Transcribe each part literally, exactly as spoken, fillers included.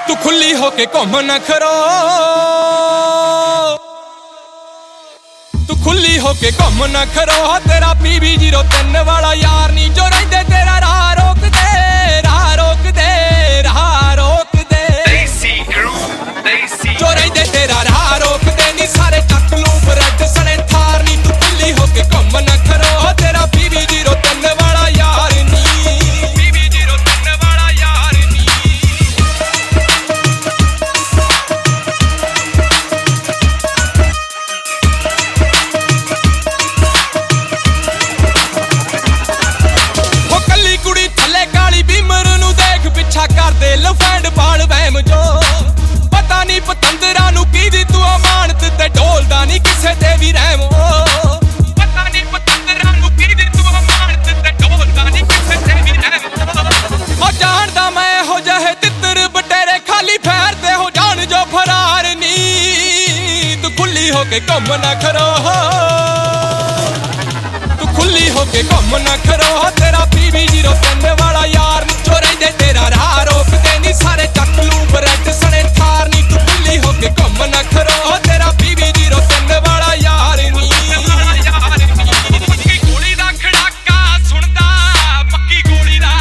तू खुली होके घूम ना खरो, तू खुली होके घूम ना खरो। तेरा पीवी जीरो तीन वाला यार नी जो रहिंदे तेरा राह रोक दे, राह रोक दे, राह रोक दे। जो रहिंदे तेरा राह रोक दे नी सारे चक लूं ब्रेड सने थार नी। तू खुली होके घूम ना खरो, तेरा पीवी जीरो तीन वाला यार नी, पीवी जीरो तीन वाला यार नी। हो कल्ली कुड़ी थले काली बीमर नू देख पिछा कर दे लफैंड बाल वहम जो। पता नहीं पतंदरा नू की दी तू अमानत ते ढोलदा नहीं किसे ते भी रहम। पता नहीं पतंदरा नू की दी तू अमानत ते ढोलदा नहीं किसे ते भी रहम। हो जानदा मैं हो जाए तितर बटेरे खाली फेरदे हो जान जो फरार नी। तू खुली होके घूम ना खरो, तू खुली होके घूम ना खरो। तेरा पीवी जीरो तीन वाला यार नी जो रहिंदे तेरा राह रोक दे नी सारे चक लूं ब्रेड सने थार नी। तू खुली होके घूम ना खरो, तेरा पीवी जीरो तीन वाला यार नी। पक्की गोली दा खड़ाका सुनदा, पक्की गोली दा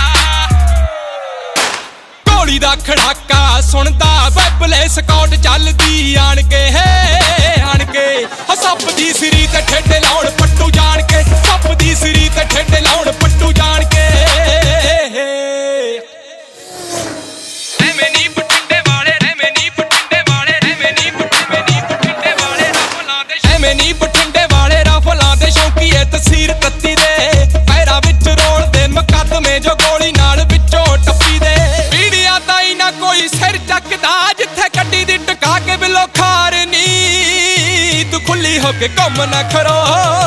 गोली दा खड़ाका सुनदा। बैबले स्काउट चलदी आण के है आण के। सप दी सिरी ते ठेडे लाउण पट्टू जान के, सप दी सिरी ते ठेडे लाउण पट्टू जान के। एवें नी बठिंडे वाले, एवें नी बठिंडे वाले, एवें नी बठिंडे वाले रफलां दे, एवें नी बठिंडे वाले रफलां दे शौकीए तसीर तत्ती दे। पैरां विच रोल दे मुकदमे जो गोली नाल विचों टप्पी दे। पीड़ियां ताई ना कोई सिर चकदा जिथे कड्डी दी टका के बिलो खार नी। तू खुली होके घूम ना खरो,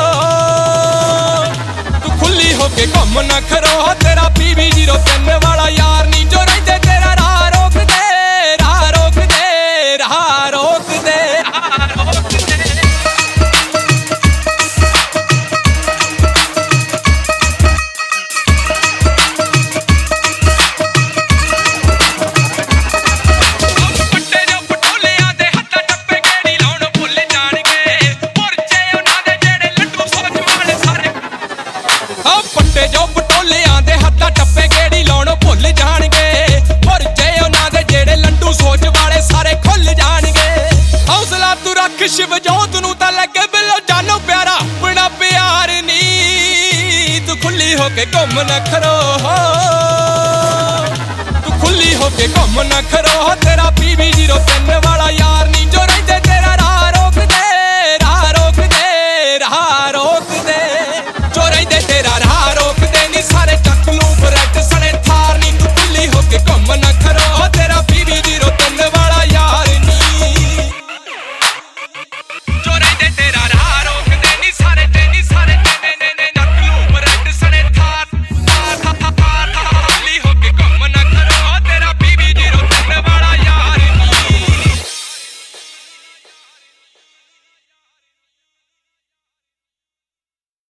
तू खुली होके घूम ना खरो। तेरा पीवी जीरो तीन वाला यार नी जो रहिंदे तेरा राह रोक दे, राह रोक दे, राह रोक दे, राह रोक दे। पट्टे जो पटोलियां दे हत्थां टप्पे गेड़ी लाउण भुੱਲ जाणगे, पुरजे उन्हां दे जेड़े लड्डू सोच वाले सारे। ओ पट्टे जो पटोलियां दे हत्थां टप्पे गेड़ी लाउण भुੱਲ जाणगे, पुरजे उन्हां दे जेड़े लड्डू सोच वाले सारे खुੱਲ जाणगे। हौसला तू रख शिवजोत नू तां लगे बिलो जानो प्यारा अपना प्यार नी। तू खुली होके घूम ना खरो, तू खुली होके घूम ना खरो। तेरा पीवी जीरो तीन वाला यार नी जो रहिंदे